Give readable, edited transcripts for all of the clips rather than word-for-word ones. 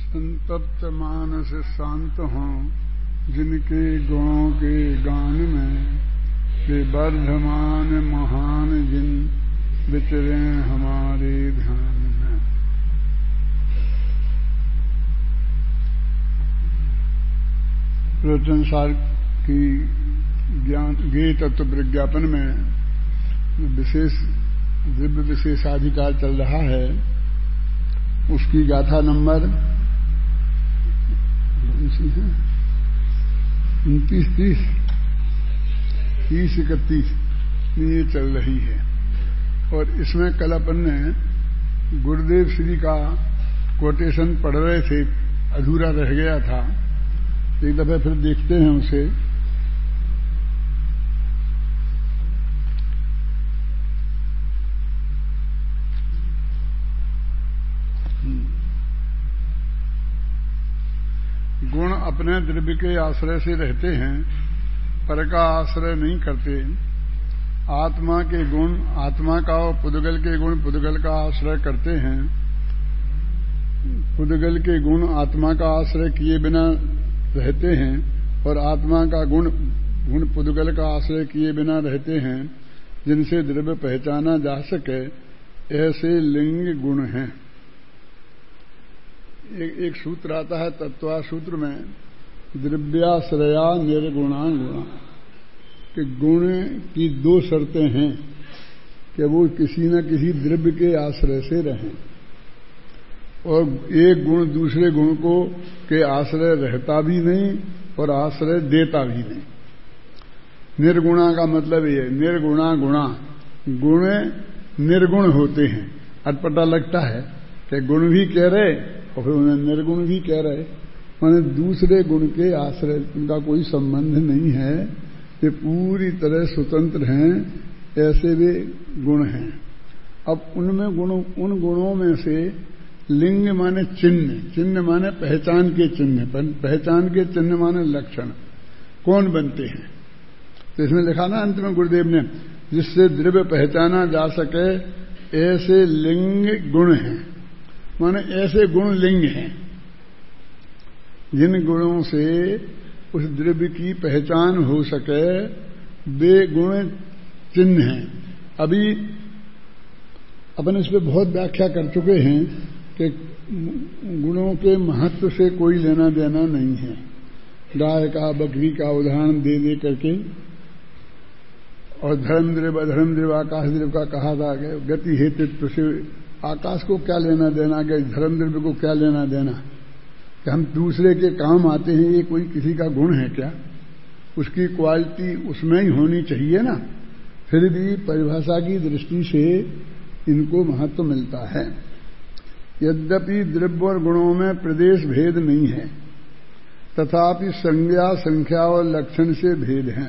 संतप्त मानस शांत हों जिनके गुणों के गान में, वे वर्धमान महान जिन विचरे हमारे ध्यान में। प्रवचन सार की ज्ञान ज्ञेय तत्व प्रज्ञापन में विशेष दिव्य विशेषाधिकार चल रहा है, उसकी गाथा नंबर 29, 30, 31 ये चल रही है। और इसमें कल अपन ने गुरुदेव श्री का कोटेशन पढ़ रहे थे, अधूरा रह गया था, एक दफे फिर देखते हैं उसे। गुण अपने द्रव्य के आश्रय से रहते हैं, पर का आश्रय नहीं करते। आत्मा के गुण आत्मा का और पुद्गल के गुण पुद्गल का आश्रय करते हैं। पुद्गल के गुण आत्मा का आश्रय किए बिना रहते हैं और आत्मा का गुण पुद्गल का आश्रय किए बिना रहते हैं। जिनसे द्रव्य पहचाना जा सके ऐसे लिंग गुण हैं। एक सूत्र आता है तत्वा सूत्र में, द्रव्याश्रया निर्गुणा गुणा, कि गुण की दो शर्तें हैं कि वो किसी न किसी द्रव्य के आश्रय से रहें, और एक गुण दूसरे गुण को के आश्रय रहता भी नहीं और आश्रय देता भी नहीं। निर्गुणा का मतलब ये, निर्गुणा गुणा, गुण निर्गुण होते हैं। अटपटा लगता है कि गुण भी कह रहे और फिर उन्हें निर्गुण भी कह रहे, माने दूसरे गुण के आश्रय उनका कोई संबंध नहीं है, वे पूरी तरह स्वतंत्र हैं, ऐसे वे गुण हैं। अब उनमें उन गुणों में से लिंग माने चिन्ह, चिन्ह माने पहचान के चिन्ह, पहचान के चिन्ह माने लक्षण, कौन बनते हैं। तो इसमें लिखा ना अंत में गुरुदेव ने, जिससे द्रव्य पहचाना जा सके ऐसे लिंग गुण हैं, माने ऐसे गुण लिंग हैं जिन गुणों से उस द्रव्य की पहचान हो सके, वे गुण चिन्ह हैं। अभी अपन इस पर बहुत व्याख्या कर चुके हैं कि गुणों के महत्व से कोई लेना देना नहीं है। गाय का बकरी का उदाहरण दे दे करके, और धर्म द्रव्य अधर्म द्रव्य आकाश द्रव्य का कहा था कि गति हेतु से आकाश को क्या लेना देना, कि धर्म द्रव्य को क्या लेना देना, कि हम दूसरे के काम आते हैं, ये कोई किसी का गुण है क्या? उसकी क्वालिटी उसमें ही होनी चाहिए ना। फिर भी परिभाषा की दृष्टि से इनको महत्व मिलता है। यद्यपि द्रव्य और गुणों में प्रदेश भेद नहीं है, तथापि संज्ञा संख्या और लक्षण से भेद है।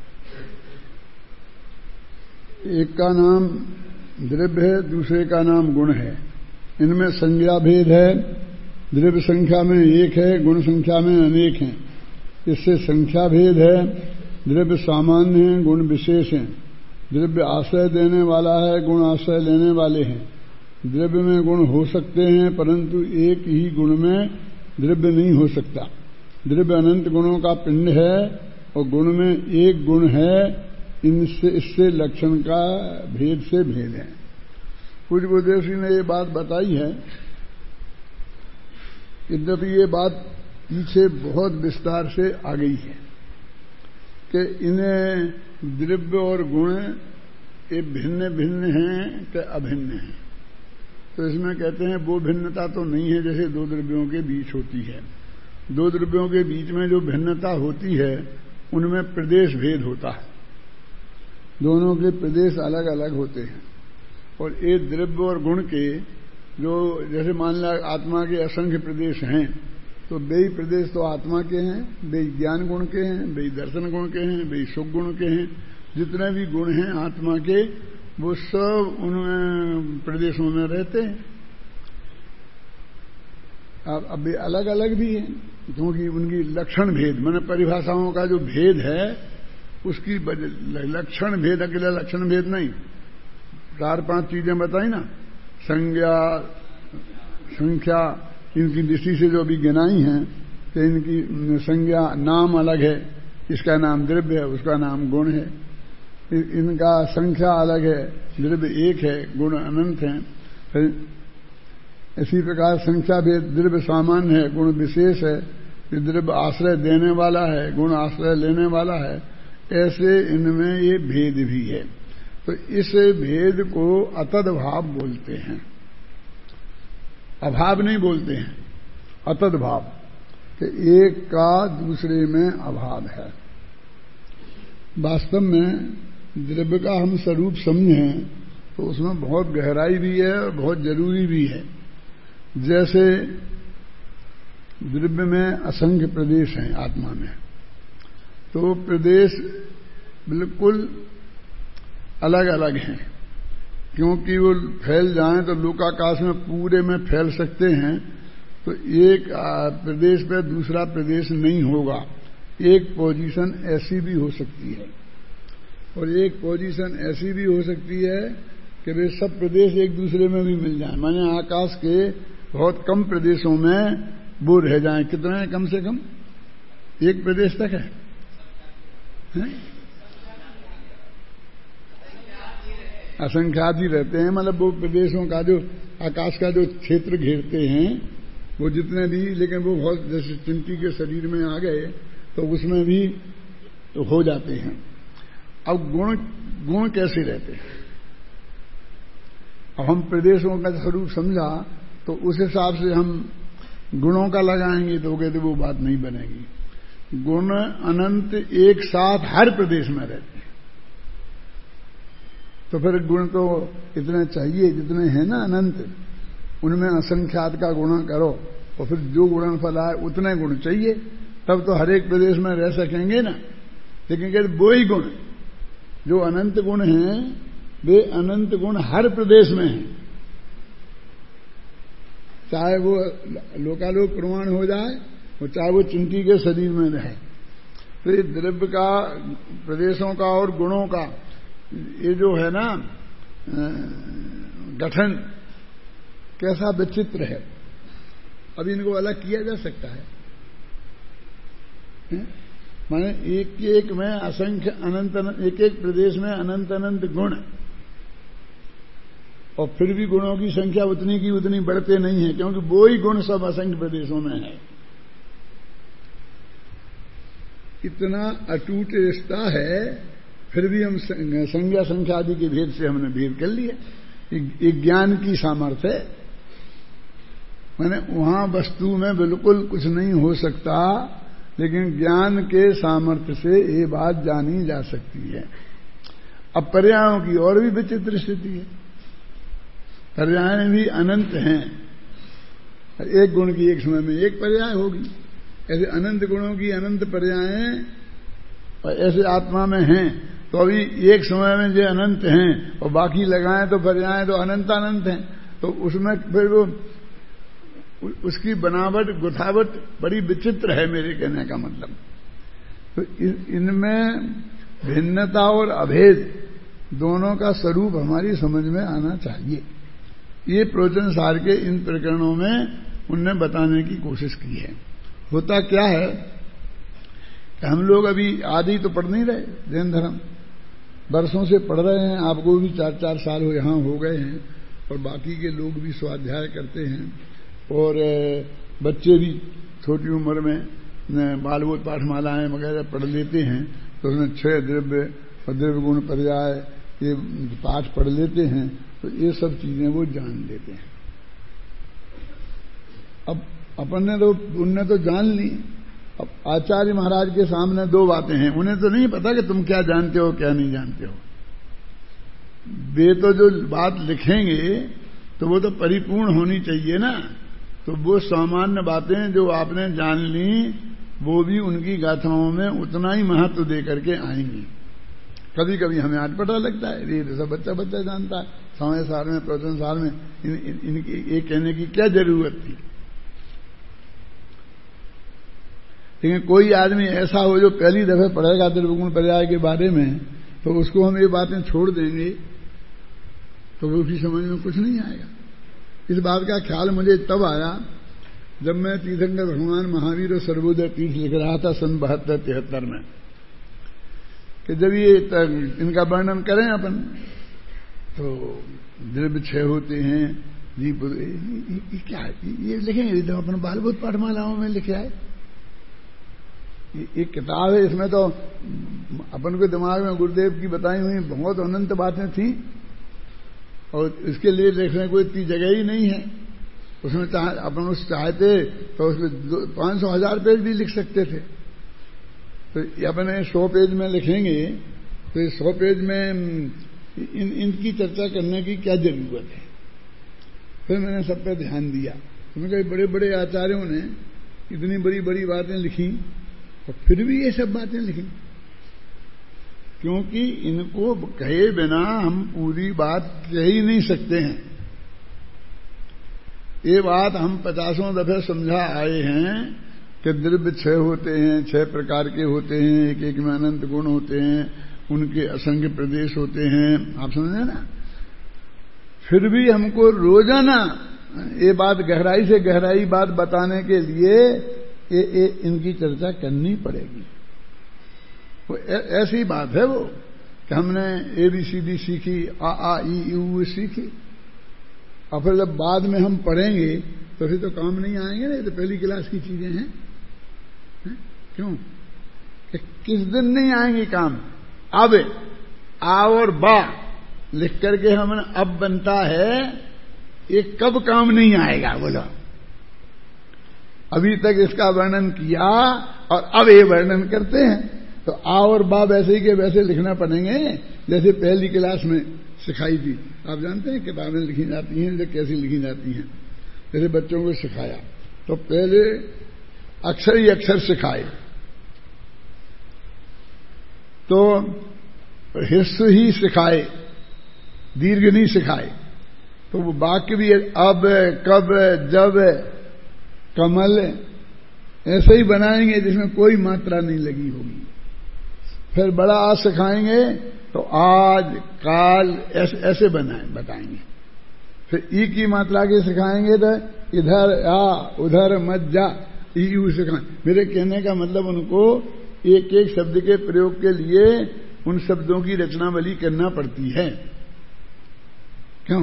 एक का नाम द्रव्य है, दूसरे का नाम गुण है। इनमें संज्ञा भेद है, द्रव्य संख्या में एक है, गुण संख्या में अनेक हैं, इससे संख्या भेद है। द्रव्य सामान्य है, गुण विशेष हैं। द्रव्य आश्रय देने वाला है, गुण आश्रय लेने वाले हैं। द्रव्य में गुण हो सकते हैं, परंतु एक ही गुण में द्रव्य नहीं हो सकता। द्रव्य अनंत गुणों का पिंड है और गुण में एक गुण है, इससे लक्षण का भेद से भेद है। पूज्य गुरुदेव जी ने ये बात बताई है, यद्यपि ये बात पीछे बहुत विस्तार से आ गई है कि इन्हें द्रव्य और गुण ये भिन्न भिन्न हैं कि अभिन्न हैं। तो इसमें कहते हैं वो भिन्नता तो नहीं है जैसे दो द्रव्यों के बीच होती है। दो द्रव्यों के बीच में जो भिन्नता होती है उनमें प्रदेश भेद होता है, दोनों के प्रदेश अलग अलग होते हैं। और एक द्रव्य और गुण के जो, जैसे मान ला आत्मा के असंख्य प्रदेश हैं, तो वे प्रदेश तो आत्मा के हैं, वे ज्ञान गुण के हैं, वे दर्शन गुण के हैं, वे सुख गुण के हैं। जितने भी गुण हैं आत्मा के, वो सब उन प्रदेशों में रहते हैं। अब वे अलग अलग भी हैं, क्योंकि उनकी लक्षण भेद, माने परिभाषाओं का जो भेद है उसकी लक्षण भेद, अकेला लक्षण भेद नहीं, 4-5 चीजें बताई ना, संज्ञा संख्या इनकी दृष्टि से जो अभी गिनाई हैं कि इनकी संज्ञा नाम अलग है, इसका नाम द्रव्य है, उसका नाम गुण है, इनका संख्या अलग है, द्रव्य एक है, गुण अनंत है। इसी प्रकार संख्या भी द्रव्य सामान्य है, गुण विशेष है, द्रव्य आश्रय देने वाला है, गुण आश्रय लेने वाला है। ऐसे इनमें ये भेद भी है। तो इस भेद को अतद्भाव बोलते हैं, अभाव नहीं बोलते हैं, अतद्भाव कि एक का दूसरे में अभाव है। वास्तव में द्रव्य का हम स्वरूप समझें तो उसमें बहुत गहराई भी है और बहुत जरूरी भी है। जैसे द्रव्य में असंख्य प्रदेश हैं आत्मा में, तो प्रदेश बिल्कुल अलग अलग हैं, क्योंकि वो फैल जाएं तो लोकाकाश में पूरे में फैल सकते हैं। तो एक प्रदेश पे दूसरा प्रदेश नहीं होगा, एक पोजीशन ऐसी भी हो सकती है और एक पोजीशन ऐसी भी हो सकती है कि वे सब प्रदेश एक दूसरे में भी मिल जाएं। माने आकाश के बहुत कम प्रदेशों में वो रह जाएं। कितने हैं? कम से कम एक प्रदेश तक है? असंख्यात ही रहते हैं। मतलब वो प्रदेशों का जो आकाश का जो क्षेत्र घेरते हैं वो जितने भी, लेकिन वो बहुत जैसे चिंटी के शरीर में आ गए तो उसमें भी तो हो जाते हैं। अब गुण कैसे रहते हैं? अब हम प्रदेशों का स्वरूप समझा तो उस हिसाब से हम गुणों का लगाएंगे तो कहते वो बात नहीं बनेगी। गुण अनंत एक साथ हर प्रदेश में रहते हैं, तो फिर गुण तो इतने चाहिए जितने हैं ना अनंत, उनमें असंख्यात का गुणा करो और फिर जो गुणनफल आए उतने गुण चाहिए, तब तो हर एक प्रदेश में रह सकेंगे ना। लेकिन कहते वो ही गुण जो अनंत गुण हैं वे अनंत गुण हर प्रदेश में हैं, चाहे वो लोकालोक प्रमाण हो जाए और चाहे वो चिंटी के शरीर में रहे। तो ये द्रव्य का, प्रदेशों का और गुणों का ये जो है ना गठन कैसा विचित्र है। अब इनको अलग किया जा सकता है? माने एक एक में असंख्य अनंत, एक एक प्रदेश में अनंत अनंत गुण, और फिर भी गुणों की संख्या उतनी की उतनी बढ़ते नहीं है, क्योंकि वो ही गुण सब असंख्य प्रदेशों में है। इतना अटूट रिश्ता है, फिर भी हम संज्ञा संख्या आदि के भेद से हमने भेद कर लिया। एक ज्ञान की सामर्थ्य है, माने वहां वस्तु में बिल्कुल कुछ नहीं हो सकता, लेकिन ज्ञान के सामर्थ्य से ये बात जानी जा सकती है। अब पर्यायों की और भी विचित्र स्थिति है। पर्याय भी अनंत हैं, एक गुण की एक समय में एक पर्याय होगी, ऐसे अनंत गुणों की अनंत पर्याय और ऐसे आत्मा में हैं। तो अभी एक समय में जो अनंत हैं और बाकी लगाएं तो पर्याय तो अनंत अनंत हैं, तो उसमें फिर वो उसकी बनावट गुथावट बड़ी विचित्र है, मेरे कहने का मतलब। तो इनमें भिन्नता और अभेद दोनों का स्वरूप हमारी समझ में आना चाहिए। ये प्रवचन सार के इन प्रकरणों में उनने बताने की कोशिश की है। होता क्या है कि हम लोग अभी आदि तो पढ़ नहीं रहे, जैन धर्म वर्षों से पढ़ रहे हैं, आपको भी 4-4 साल यहाँ हो गए हैं, और बाकी के लोग भी स्वाध्याय करते हैं, और बच्चे भी छोटी उम्र में बालबोध पाठमालाएं वगैरह पढ़ लेते हैं। तो उसमें 6 द्रव्य और द्रव्य गुण पर्याय ये पाठ पढ़ लेते हैं, तो ये सब चीजें वो जान लेते हैं। अब अपन ने तो उनने तो जान ली। अब आचार्य महाराज के सामने 2 बातें हैं, उन्हें तो नहीं पता कि तुम क्या जानते हो क्या नहीं जानते हो। वे तो जो बात लिखेंगे तो वो तो परिपूर्ण होनी चाहिए ना। तो वो सामान्य बातें जो आपने जान ली वो भी उनकी गाथाओं में उतना ही महत्व दे करके आएंगी। कभी कभी हमें आज पता लगता है ये सब बच्चा बच्चा जानता है, समय साल में प्रवचन साल में इनकी ये कहने की क्या जरूरत थी। लेकिन कोई आदमी ऐसा हो जो पहली दफे पढ़ेगा द्रव्यगुण पर्याय के बारे में, तो उसको हम ये बातें छोड़ देंगे तो वो उसकी समझ में कुछ नहीं आएगा। इस बात का ख्याल मुझे तब आया जब मैं तीर्थंकर भगवान महावीर और सर्वोदय तीर्थ लिख रहा था सन 72-73 में, कि जब ये इनका वर्णन करें अपन तो द्रव्य क्षय होते हैं जी, ये क्या है, ये लिखेंगे तो अपन बालभूत पाठमालाओं में लिखे आए। एक किताब है, इसमें तो अपन के दिमाग में गुरुदेव की बताई हुई बहुत अनंत बातें थी और इसके लिए लिखने को इतनी जगह ही नहीं है। उसमें अपन उस चाहते तो उसमें 500-1000 पेज भी लिख सकते थे। तो अपने 100 पेज में लिखेंगे तो 100 पेज में इनकी चर्चा करने की क्या जरूरत है। फिर मैंने सब पे ध्यान दिया। तो मैं कहा बड़े बड़े आचार्यों ने इतनी बड़ी बड़ी बातें लिखी और फिर भी ये सब बातें लिखी, क्योंकि इनको कहे बिना हम पूरी बात कह ही नहीं सकते हैं। ये बात हम 50 दफे समझा आए हैं कि द्रव्य 6 होते हैं, 6 प्रकार के होते हैं, एक एक में अनंत गुण होते हैं, उनके असंख्य प्रदेश होते हैं, आप समझे ना। फिर भी हमको रोजाना ये बात गहराई से गहराई बात बताने के लिए ये इनकी चर्चा करनी पड़ेगी। वो ऐसी बात है वो कि हमने ABCD सीखी, आ ई ऊ सीखी, और फिर जब बाद में हम पढ़ेंगे तो फिर तो काम नहीं आएंगे ना। ये तो पहली क्लास की चीजें हैं, क्यों कि किस दिन नहीं आएंगे काम। अब आ और बा लिख करके हमने अब बनता है, ये कब काम नहीं आएगा बोलो। अभी तक इसका वर्णन किया और अब ये वर्णन करते हैं, तो आ और बा वैसे ही के वैसे लिखना पड़ेंगे जैसे पहली क्लास में सिखाई थी। आप जानते हैं किताबें लिखी जाती हैं जो कैसी लिखी जाती हैं। जैसे बच्चों को सिखाया तो पहले अक्षर ही अक्षर सिखाए, तो हिस्स ही सिखाए, दीर्घ नहीं सिखाए। तो वो वाक्य भी अब, कब, जब, कमल ऐसे ही बनाएंगे जिसमें कोई मात्रा नहीं लगी होगी। फिर बड़ा आज सिखाएंगे तो आज, काल ऐसे बताएंगे। फिर ई की मात्रा के सिखाएंगे तो इधर आ, उधर मत जा, ई यू सिखाएं। मेरे कहने का मतलब उनको एक एक शब्द के प्रयोग के लिए उन शब्दों की रचनावली करना पड़ती है। क्यों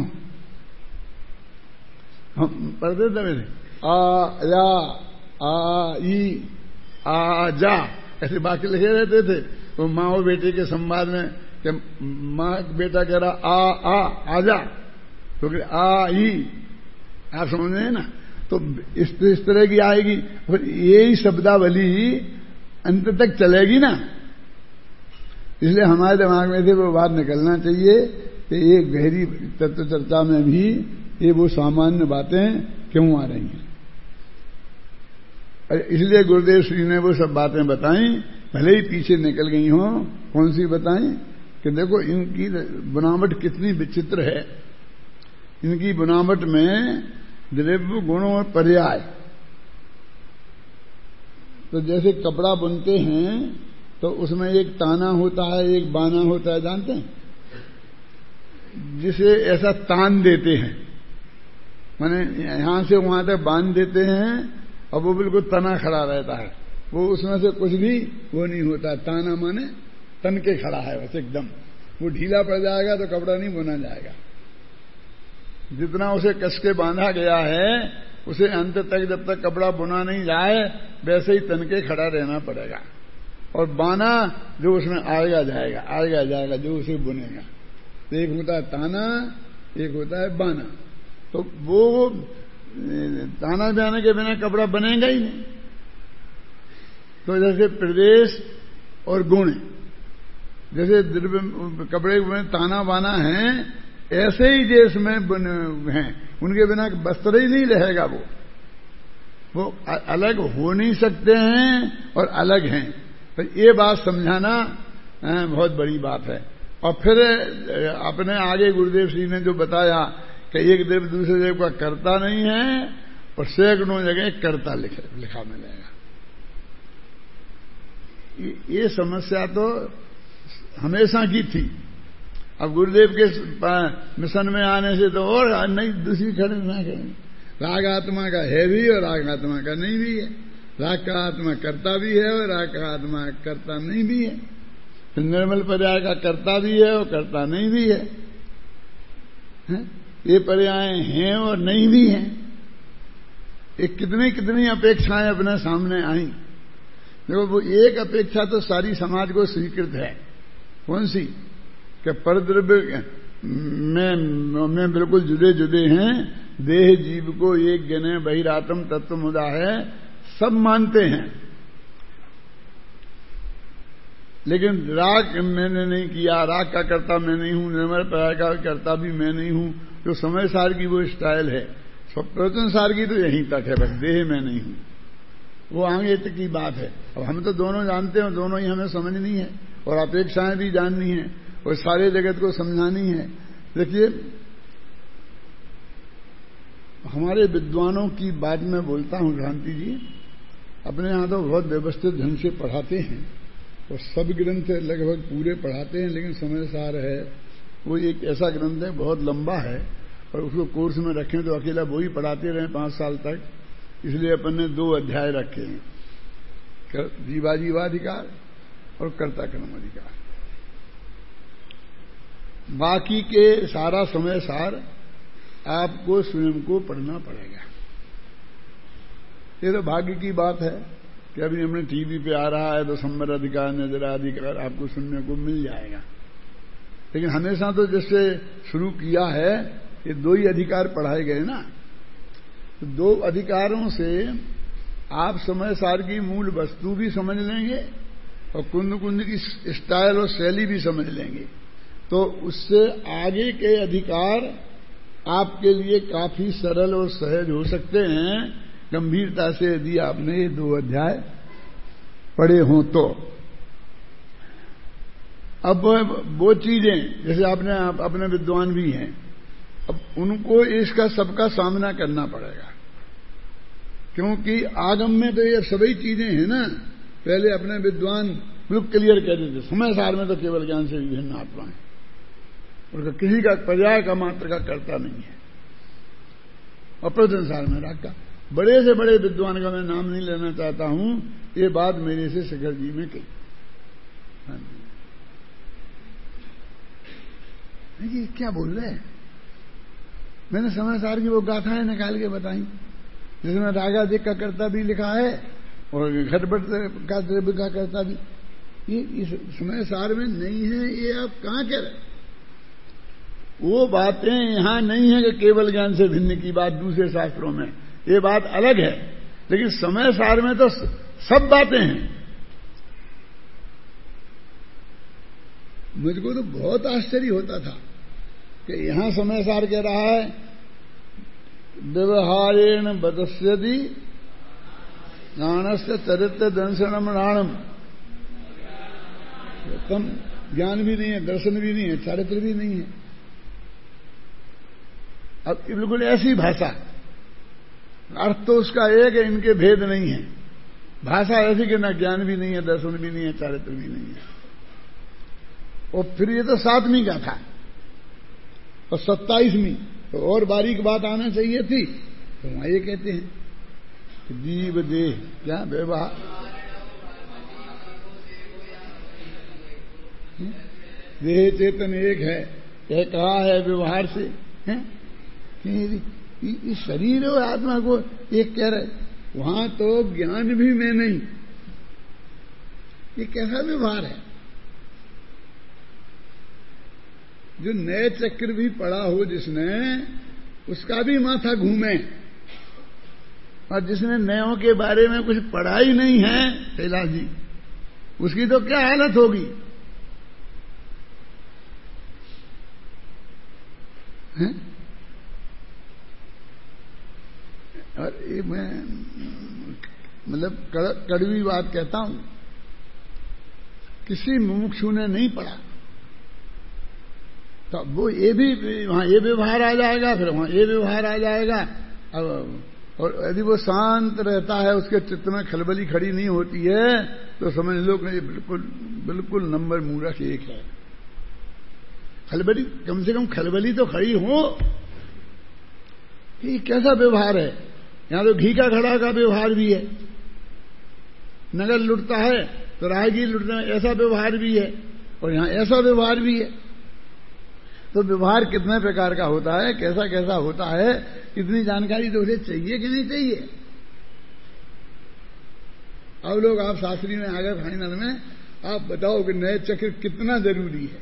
हम पढ़ते थे मेरे आ, या, आ, ई, आ, जा ऐसे बाकी लिखे रहते थे। वो माँ और बेटे के संवाद में कि माँ बेटा कह रहा आ जा, तो आ ई, आप समझ रहे हैं ना। तो इस तरह की आएगी, फिर यही शब्दावली अंत तक चलेगी ना। इसलिए हमारे दिमाग में से वो बात निकलना चाहिए कि ये गहरी तत्व चर्चा में भी ये वो सामान्य बातें क्यों आ रही हैं। इसलिए गुरुदेव श्री ने वो सब बातें बताई, भले ही पीछे निकल गई हों। कौन सी बताई कि देखो इनकी बनावट कितनी विचित्र है। इनकी बनावट में द्रव्य, गुण और पर्याय, तो जैसे कपड़ा बुनते हैं तो उसमें एक ताना होता है, एक बाना होता है, जानते हैं, जिसे ऐसा तान देते हैं, माने यहां से वहां तक बांध देते हैं और वो बिल्कुल तना खड़ा रहता है। वो उसमें से कुछ भी वो नहीं होता। ताना माने तन के खड़ा है बस एकदम। वो ढीला पड़ जाएगा तो कपड़ा नहीं बुना जाएगा। जितना उसे कस के बांधा गया है उसे अंत तक जब तक कपड़ा बुना नहीं जाए वैसे ही तन के खड़ा रहना पड़ेगा। और बाना जो उसमें आएगा जाएगा जो उसे बुनेगा। तो एक होता है ताना, एक होता है बाना। तो वो ताना जाने के बिना कपड़ा बनेगा ही नहीं। तो जैसे प्रदेश और गुण, जैसे कपड़े में ताना बाना है, ऐसे ही जैसे में बने हैं, उनके बिना वस्त्र ही नहीं रहेगा। वो अलग हो नहीं सकते हैं और अलग हैं। तो ये बात समझाना बहुत बड़ी बात है। और फिर अपने आगे गुरुदेव श्री ने जो बताया कि एक देव दूसरे देव का कर्ता नहीं है और सैकड़ों जगह कर्ता लिखा मिलेगा। ये समस्या तो हमेशा की थी। अब गुरुदेव के मिशन में आने से तो और नहीं दूसरी खड़े ना करें। राग आत्मा का है भी और राग आत्मा का नहीं भी है। राग का आत्मा करता भी है और राग का आत्मा करता नहीं भी है। फिर निर्मल पर्याय का करता भी है और करता नहीं भी है। ये पर्याय हैं और नहीं भी हैं। ये कितनी कितनी अपेक्षाएं अपने सामने आई। देखो वो एक अपेक्षा तो सारी समाज को स्वीकृत है। कौन सी? कि परद्रव्य में बिल्कुल जुदे जुदे हैं, देह जीव को एक गणे बहिरात्म तत्व मुदा है, सब मानते हैं। लेकिन राग मैंने नहीं किया, राग का कर्ता मैं नहीं हूं, निर्मल पर्याय का कर्ता भी मैं नहीं हूं, जो समय सार की वो स्टाइल है। प्रवचन सार की तो यहीं तक है, बस देह में नहीं हूं, वो आगे तक की बात है। अब हम तो दोनों जानते हैं, दोनों ही हमें समझनी है और अपेक्षाएं भी जाननी है और सारे जगत को समझानी है। देखिए हमारे विद्वानों की बात में बोलता हूं, क्रांति जी अपने यहां तो बहुत व्यवस्थित ढंग से पढ़ाते हैं और सब ग्रंथ लगभग पूरे पढ़ाते हैं, लेकिन समय सार है वो एक ऐसा ग्रंथ है बहुत लंबा है और उसको कोर्स में रखें तो अकेला वो ही पढ़ाते रहे 5 साल तक, इसलिए अपन ने 2 अध्याय रखे हैं, जीवाजीवाधिकार और कर्ता कर्म अधिकार। बाकी के सारा समय सार आपको स्वयं को पढ़ना पड़ेगा। ये तो भाग्य की बात है कि अभी हमने टीवी पे आ रहा है तो संबर अधिकार नजरा अधिकार आपको सुनने को मिल जाएगा। लेकिन हमेशा तो जैसे शुरू किया है ये 2 ही अधिकार पढ़ाए गए ना, तो 2 अधिकारों से आप समय सार की मूल वस्तु भी समझ लेंगे और कुंद कुंद की स्टाइल और शैली भी समझ लेंगे, तो उससे आगे के अधिकार आपके लिए काफी सरल और सहज हो सकते हैं, गंभीरता से यदि आपने ये 2 अध्याय पढ़े हों तो। अब वो चीजें जैसे आपने अपने विद्वान भी हैं, अब उनको इसका सबका सामना करना पड़ेगा, क्योंकि आगम में तो ये सभी चीजें हैं ना। पहले अपने विद्वान बिल्कुल क्लियर कहते थे, समय सार में तो केवल ज्ञान से विभिन्न आत्माएं, उनका किसी का पर्याय का मात्र का करता नहीं है। और प्रवचन सार में राग का बड़े से बड़े विद्वान का मैं नाम नहीं लेना चाहता हूं, ये बात मेरे से शिखर जी में कही। हाँ जी, क्या बोल रहे हैं? मैंने समय सार की वो गाथाएं निकाल के बताई जिसमें रागाधिक का कर्ता भी लिखा है और घटपट का द्रव्य का कर्ता भी। ये इस समय सार में नहीं है, ये आप कहां कह रहे? वो बातें यहां नहीं है कि केवल ज्ञान से भिन्न की बात दूसरे शास्त्रों में, ये बात अलग है, लेकिन समय सार में तो सब बातें हैं। मुझको तो बहुत आश्चर्य होता था कि यहां समय सार कह रहा है व्यवहारेण बदस्यति ज्ञानस्य चरित्र दर्शनम राणम। कम ज्ञान भी नहीं है, दर्शन भी नहीं है, चारित्र भी नहीं है। अब बिल्कुल ऐसी भाषा, अर्थ तो उसका एक है, इनके भेद नहीं है। भाषा ऐसी कि ना ज्ञान भी नहीं है, दर्शन भी नहीं है, चारित्र भी नहीं है। और फिर ये तो 7वीं का था और 27वीं तो और बारीक बात आना चाहिए थी, तो वहां ये कहते हैं जीव देह क्या व्यवहार, देह चेतन एक है, यह कहा है व्यवहार से है इस शरीर और आत्मा को एक कह रहे, वहां तो ज्ञान भी मैं नहीं। ये कैसा व्यवहार है? जो नए चक्र भी पड़ा हो जिसने, उसका भी माथा घूमे, और जिसने नयों के बारे में कुछ पढ़ा ही नहीं है कैलाश जी, उसकी तो क्या हालत होगी? है? और ये मैं मतलब कड़वी बात कहता हूं, किसी मुमुक्षु ने नहीं पढ़ा तो वो ये भी वहां ये व्यवहार आ जाएगा, फिर वहां ये व्यवहार आ जाएगा। और यदि वो शांत रहता है, उसके चित्त में खलबली खड़ी नहीं होती है, तो समझ लो कि ये बिल्कुल बिल्कुल नंबर मूर्ख एक है। खलबली कम से कम खलबली तो खड़ी हो, ये कैसा व्यवहार है। यहां तो घी का घड़ा का व्यवहार भी है, नगर लुटता है तो राहगीर लुटना, ऐसा व्यवहार भी है, और यहां ऐसा व्यवहार भी है। तो व्यवहार कितने प्रकार का होता है, कैसा कैसा होता है, इतनी जानकारी तो उसे चाहिए कि नहीं चाहिए। अब लोग आप शास्त्री में आ गए फाइनल में, आप बताओ कि नए चक्र कितना जरूरी है?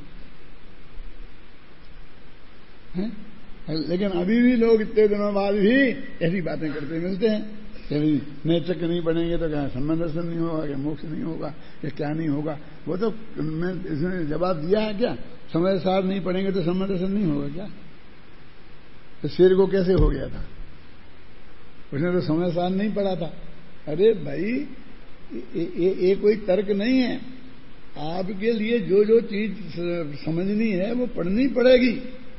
लेकिन अभी भी लोग इतने दिनों बाद भी ऐसी बातें करते मिलते हैं कि नए चक्र नहीं बनेंगे तो क्या संबंध दर्शन नहीं होगा, क्या मोक्ष नहीं होगा, या क्या नहीं होगा। वो तो मैं इसने जवाब दिया है क्या, समय सार नहीं पढ़ेंगे तो संबंध दर्शन नहीं होगा क्या? तो शेर को कैसे हो गया था, उसने तो समय सार नहीं पढ़ा था। अरे भाई ये कोई तर्क नहीं है, आपके लिए जो जो चीज समझनी है वो पढ़नी पड़ेगी।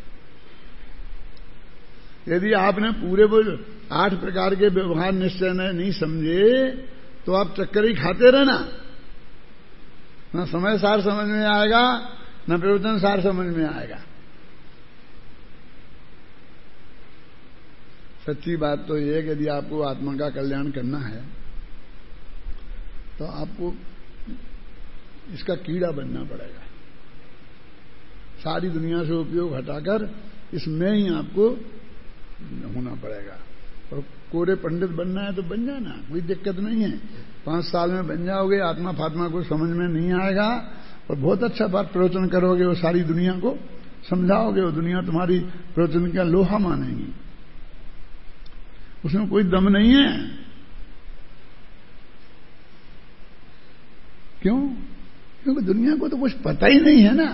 यदि आपने पूरे वो 8 प्रकार के व्यवहार निश्चय नहीं समझे तो आप चक्कर ही खाते रहना, ना समय सार समझ में आएगा, ना प्रवचन सार समझ में आएगा। सच्ची बात तो यह है कि यदि आपको आत्मा का कल्याण करना है तो आपको इसका कीड़ा बनना पड़ेगा। सारी दुनिया से उपयोग हटाकर इसमें ही आपको होना पड़ेगा। और कोरे पंडित बनना है तो बन जाना, कोई दिक्कत नहीं है। 5 साल में बन जाओगे, आत्मा फात्मा को समझ में नहीं आएगा और बहुत अच्छा बात प्रवचन करोगे, वो सारी दुनिया को समझाओगे, वो दुनिया तुम्हारी प्रवचन का लोहा मानेगी। उसमें कोई दम नहीं है। क्यों? क्योंकि दुनिया को तो कुछ पता ही नहीं है ना।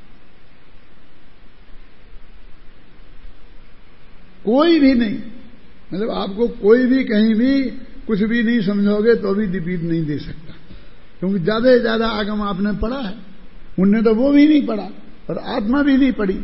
कोई भी नहीं, मतलब आपको कोई भी कहीं भी कुछ भी नहीं समझोगे तो भी रिपीट नहीं दे सकता, क्योंकि ज्यादा से ज्यादा आगम आपने पढ़ा है, उनने तो वो भी नहीं पढ़ा और आत्मा भी नहीं पढ़ी।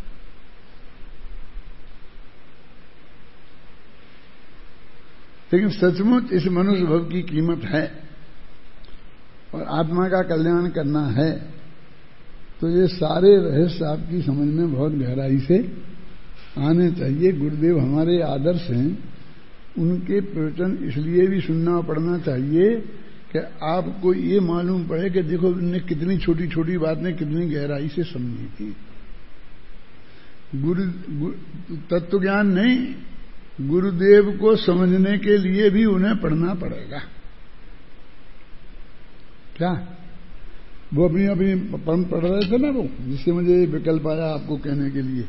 लेकिन सचमुच इस मनुष्य भव की कीमत है और आत्मा का कल्याण करना है तो ये सारे रहस्य आपकी समझ में बहुत गहराई से आने चाहिए। गुरुदेव हमारे आदर्श हैं, उनके प्रवचन इसलिए भी सुनना पड़ना चाहिए कि आपको ये मालूम पड़े कि देखो उन्होंने कितनी छोटी छोटी बातें कितनी गहराई से समझी थी। तत्व ज्ञान नहीं, गुरुदेव को समझने के लिए भी उन्हें पढ़ना पड़ेगा। क्या वो अपनी अपनी परम पढ़ रहे थे ना, वो जिससे मुझे विकल्प आया आपको कहने के लिए।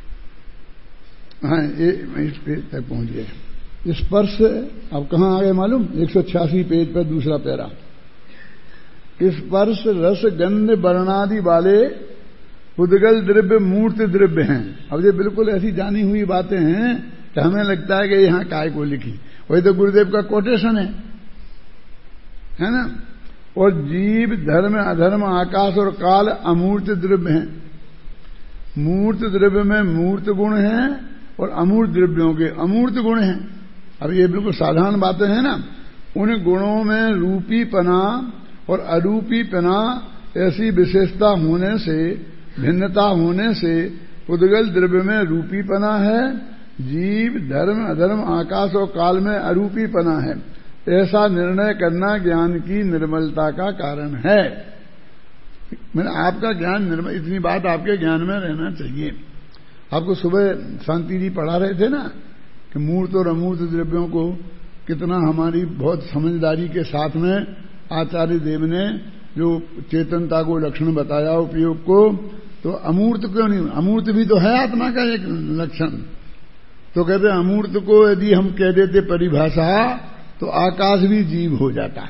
हाँ, इस पेज तक पहुंच गए। स्पर्श अब कहां आ गए मालूम? 186 पेज पर दूसरा पैरा। स्पर्श रस गंध वर्णादि वाले उद्गल द्रव्य मूर्त द्रव्य हैं। अब ये बिल्कुल ऐसी जानी हुई बातें हैं कि हमें लगता है कि यहां काय को लिखी, वही तो गुरुदेव का कोटेशन है ना। और जीव धर्म अधर्म आकाश और काल अमूर्त द्रव्य हैं। मूर्त द्रव्य में मूर्त गुण हैं और अमूर्त द्रव्यों के अमूर्त गुण हैं। अब ये बिल्कुल साधारण बातें हैं ना। उन गुणों में रूपीपना और अरूपीपना ऐसी विशेषता होने से, भिन्नता होने से उद्गल द्रव्य में रूपीपना है, जीव धर्म अधर्म आकाश और काल में अरूपीपना है। ऐसा निर्णय करना ज्ञान की निर्मलता का कारण है। मैंने आपका ज्ञान निर्मल, इतनी बात आपके ज्ञान में रहना चाहिए। आपको सुबह शांति जी पढ़ा रहे थे ना कि मूर्त और अमूर्त द्रव्यों को कितना हमारी बहुत समझदारी के साथ में आचार्य देव ने जो चेतनता को लक्षण बताया उपयोग को, तो अमूर्त क्यों नहीं? अमूर्त भी तो है आत्मा का एक लक्षण। तो कहते अमूर्त को यदि हम कह देते परिभाषा तो आकाश भी जीव हो जाता।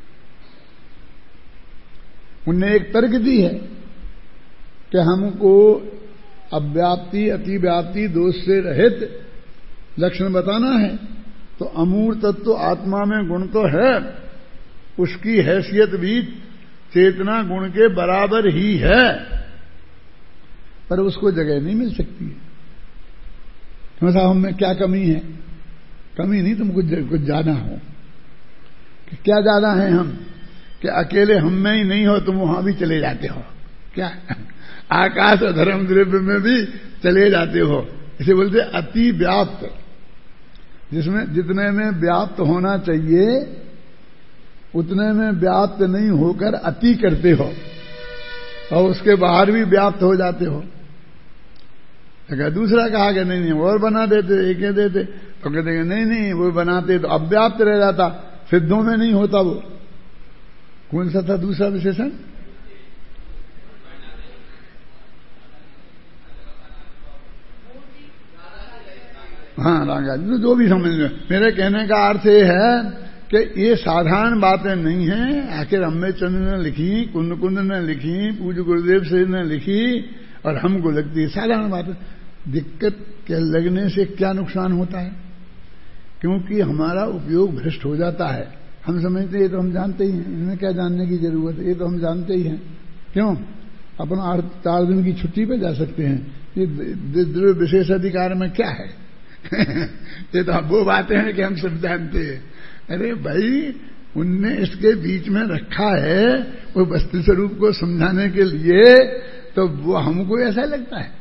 उनने एक तर्क दी है कि हमको अव्याप्ति अतिव्याप्ति दोष से रहित लक्षण बताना है, तो अमूर्त तत्व तो आत्मा में गुण तो है, उसकी हैसियत भी चेतना गुण के बराबर ही है, पर उसको जगह नहीं मिल सकती है। मतलब हम में क्या कमी है? कमी नहीं, तुमको कुछ ज्यादा हो। कि क्या ज्यादा है हम? कि अकेले हम में ही नहीं हो, तुम वहां भी चले जाते हो। क्या आकाश और धर्म द्रव्य में भी चले जाते हो। इसे बोलते अति व्याप्त। जिसमें जितने में व्याप्त होना चाहिए उतने में व्याप्त नहीं होकर अति करते हो और उसके बाहर भी व्याप्त हो जाते हो। अगर दूसरा कहा कि नहीं और बना देते, एक देते, तो कहते नहीं वो बनाते तो अव्याप्त रह जाता, सिद्धों में नहीं होता वो। कौन सा था दूसरा विशेषण? हाँ रागा, जो भी समझ लो। मेरे कहने का अर्थ ये है कि ये साधारण बातें नहीं हैं। आखिर अम्बे चंद्र ने लिखी, कुंद कुंद ने लिखी, पूज्य गुरुदेव से ने लिखी और हमको लगती है साधारण बातें। दिक्कत के लगने से क्या नुकसान होता है? क्योंकि हमारा उपयोग भ्रष्ट हो जाता है। हम समझते हैं ये तो हम जानते ही हैं, इनमें क्या जानने की जरूरत है, ये तो हम जानते ही हैं। क्यों? अपना 4 दिन की छुट्टी पे जा सकते हैं, ये द्रव्य विशेष अधिकार में क्या है? ये तो वो बातें हैं कि हम सब जानते हैं। अरे भाई, उनने इसके बीच में रखा है वो वस्तु स्वरूप को समझाने के लिए, तो वो हमको ऐसा लगता है।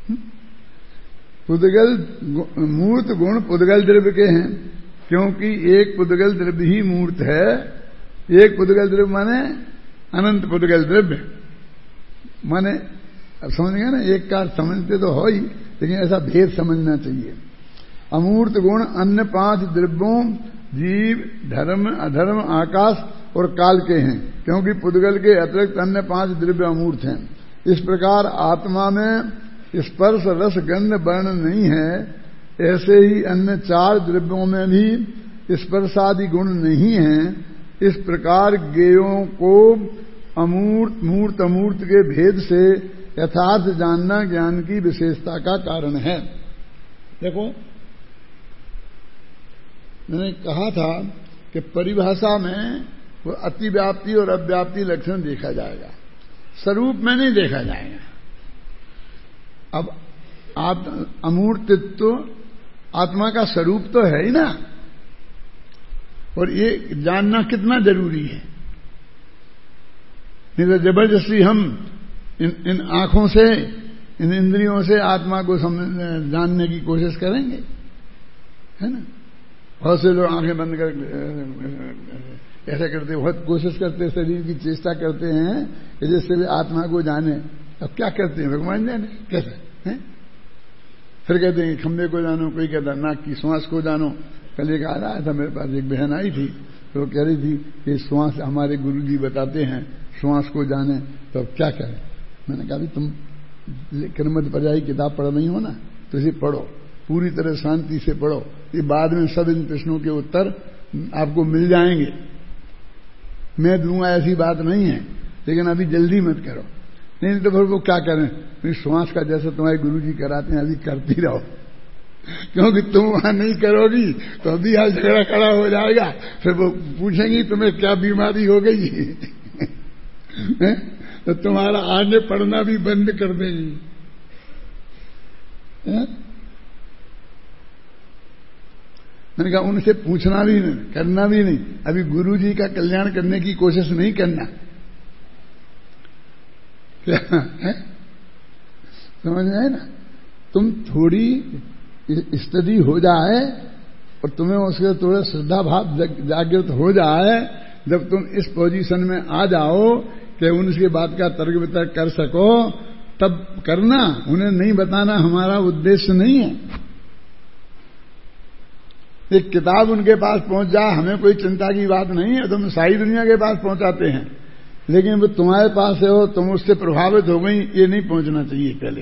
पुद्गल मूर्त गुण पुद्गल द्रव्य के हैं, क्योंकि एक पुद्गल द्रव्य ही मूर्त है। एक पुद्गल द्रव्य माने अनंत पुद्गल द्रव्य माने, अब समझ गए ना, एक का समझते तो हो ही, लेकिन ऐसा भेद समझना चाहिए। अमूर्त गुण अन्य 5 द्रव्यों जीव, धर्म, अधर्म, आकाश और काल के हैं, क्योंकि पुद्गल के अतिरिक्त अन्य 5 द्रव्य अमूर्त हैं। इस प्रकार आत्मा में स्पर्श रस गंध वर्ण नहीं है, ऐसे ही अन्य 4 द्रव्यों में भी स्पर्शादि गुण नहीं है। इस प्रकार ज्ञेयों को अमूर्त मूर्त अमूर्त के भेद से यथार्थ जानना ज्ञान की विशेषता का कारण है। देखो, मैंने कहा था कि परिभाषा में वो अतिव्याप्ति और अव्याप्ति लक्षण देखा जाएगा, स्वरूप में नहीं देखा जाएगा। अब अमूर्तित्व आत्मा का स्वरूप तो है ही ना, और ये जानना कितना जरूरी है। नहीं तो जबरदस्ती हम इन आंखों से, इन इंद्रियों से आत्मा को जानने की कोशिश करेंगे, है ना। बहुत से लोग आंखें बंद कर ऐसा करते, बहुत कोशिश करते, शरीर की चेष्टा करते हैं कि जिससे भी आत्मा को जाने। अब क्या करते हैं? भगवान जाने कैसे हैं? फिर कहते हैं खंबे को जानो, कोई कहता नाक की श्वास को जानो। कल एक आ रहा था मेरे पास, एक बहन आई थी, तो कह रही थी कि श्वास हमारे गुरु जी बताते हैं श्वास को जाने, तो अब क्या करें? मैंने कहा तुम क्रमबद्ध पर्यायी किताब पढ़ नहीं हो ना, तो इसे पढ़ो, पूरी तरह शांति से पढ़ो। ये बाद में सब इन प्रश्नों के उत्तर आपको मिल जाएंगे। मैं दूंगा ऐसी बात नहीं है, लेकिन अभी जल्दी मत करो, नहीं तो फिर वो क्या करें? श्वास का जैसा तुम्हारे गुरु जी कराते हैं अभी करती रहो, क्योंकि तुम वहां नहीं करोगी तो अभी आज झगड़ा खड़ा हो जाएगा। फिर वो पूछेंगी तुम्हें क्या बीमारी हो गई तो तुम्हारा आगे पढ़ना भी बंद कर देगी। मैंने कहा उनसे पूछना भी नहीं, करना भी नहीं, अभी गुरु जी का कल्याण करने की कोशिश नहीं करना। क्या है? समझ में आए ना? तुम थोड़ी स्टडी हो जाए और तुम्हें उसके थोड़ा श्रद्धा भाव जागृत हो जाए, जब तुम इस पोजीशन में आ जाओ कि उनकी बात का तर्क वितर्क कर सको, तब करना। उन्हें नहीं बताना हमारा उद्देश्य नहीं है। एक किताब उनके पास पहुंच जाए, हमें कोई चिंता की बात नहीं है, तुम सारी दुनिया के पास पहुंचाते हैं, लेकिन वो तुम्हारे पास हो, तुम उससे प्रभावित हो गई, ये नहीं पहुंचना चाहिए पहले।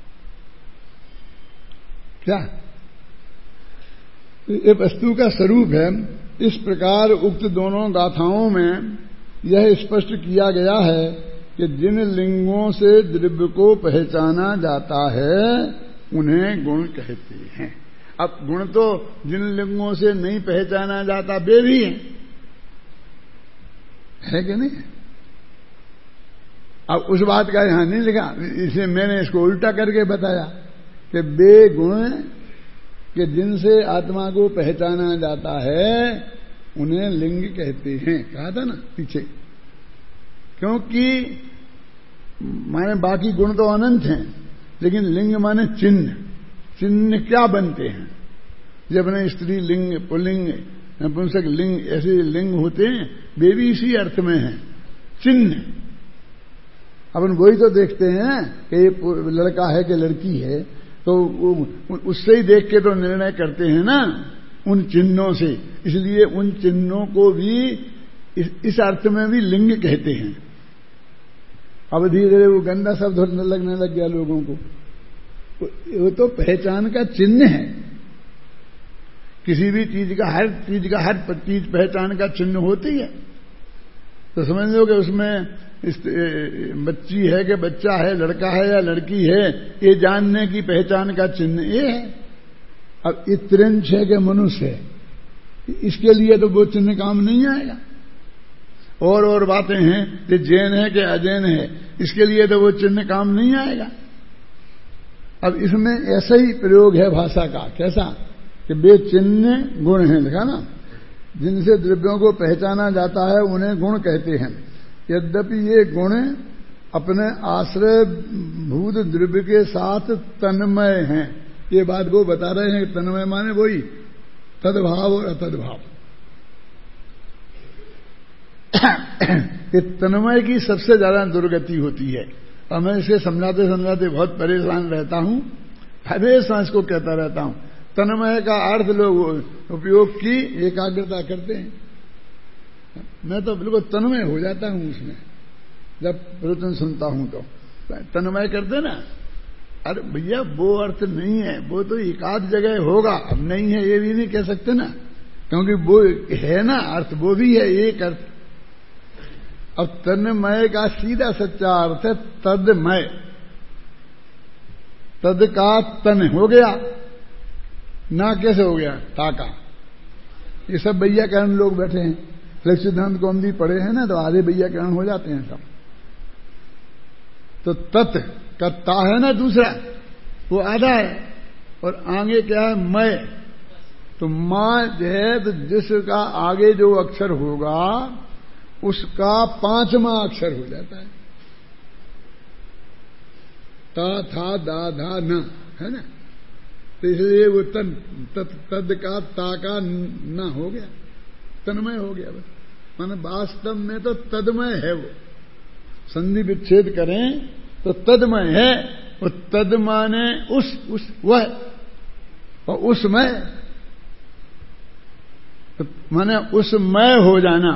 क्या ये वस्तु का स्वरूप है। इस प्रकार उक्त दोनों गाथाओं में यह स्पष्ट किया गया है कि जिन लिंगों से द्रव्य को पहचाना जाता है उन्हें गुण कहते हैं। अब गुण तो जिन लिंगों से नहीं पहचाना जाता वे भी हैं, है कि नहीं? अब उस बात का यहां नहीं लिखा, इसलिए मैंने इसको उल्टा करके बताया कि वे गुण कि जिनसे आत्मा को पहचाना जाता है उन्हें लिंग कहते हैं। कहा था ना पीछे, क्योंकि माने बाकी गुण तो अनंत हैं, लेकिन लिंग माने चिन्ह। चिन्ह क्या बनते हैं? जब अपने स्त्री लिंग, पुल्लिंग, नपुंसक लिंग, ऐसे लिंग होते हैं, वे भी इसी अर्थ में हैं, चिन्ह। अपन वही तो देखते हैं कि ये लड़का है कि लड़की है, तो उससे ही देख के तो निर्णय करते हैं ना, उन चिन्हों से। इसलिए उन चिन्हों को भी इस अर्थ में भी लिंग कहते हैं। अब धीरे धीरे वो गंदा शब्द लगने लग गया लोगों को। वो तो पहचान का चिन्ह है, किसी भी चीज का, हर चीज पहचान का चिन्ह होती है। तो समझ लो कि उसमें बच्ची है कि बच्चा है, लड़का है या लड़की है, ये जानने की पहचान का चिन्ह ये है। अब ये त्रिंश है कि मनुष्य है, इसके लिए तो वो चिन्ह काम नहीं आएगा। और बातें हैं कि जैन है कि अजैन है, इसके लिए तो वो चिन्ह काम नहीं आएगा। अब इसमें ऐसा ही प्रयोग है भाषा का। कैसा? कि वे चिन्ह गुण हैं, लिखा ना, जिनसे द्रव्यों को पहचाना जाता है उन्हें गुण कहते हैं। यद्यपि ये गुण अपने आश्रय भूत द्रव्य के साथ तन्मय हैं। ये बात वो बता रहे हैं, तन्मय माने वही तद्भाव और अतद्भाव। ये तन्मय की सबसे ज्यादा दुर्गति होती है, और मैं इसे समझाते समझाते बहुत परेशान रहता हूं, हमेशा इसको कहता रहता हूं। तन्मय का अर्थ लोग उपयोग की एकाग्रता करते हैं, मैं तो बिल्कुल तन्मय हो जाता हूं उसमें, जब प्रवचन सुनता हूं तो तन्मय करते ना। अरे भैया वो अर्थ नहीं है, वो तो एकाध जगह होगा, अब नहीं है ये भी नहीं कह सकते ना, क्योंकि वो है ना अर्थ, वो भी है एक अर्थ। अब तन्मय का सीधा सच्चा अर्थ है तदमय। तद का तन हो गया ना, कैसे हो गया? ताका। ये सब वैयाकरण लोग बैठे हैं, फ्लेक्स सिद्धांत को हम भी पढ़े हैं ना, तो आधे वैयाकरण हो जाते हैं सब। तो तत् का ता है ना दूसरा, वो आधा है, और आगे क्या है? मय। तो मां जो है, तो जिसका आगे जो अक्षर होगा उसका 5वां अक्षर हो जाता है। ता था दा धा न, है ना, तो इसलिए वो तद का ता का न हो गया, तन्मय हो गया। बस माने वास्तव में तो तदमय है, वो संधि विच्छेद करें तो तदमय है। वो तद माने उस वह, और उसमय तो माने उसमय हो जाना।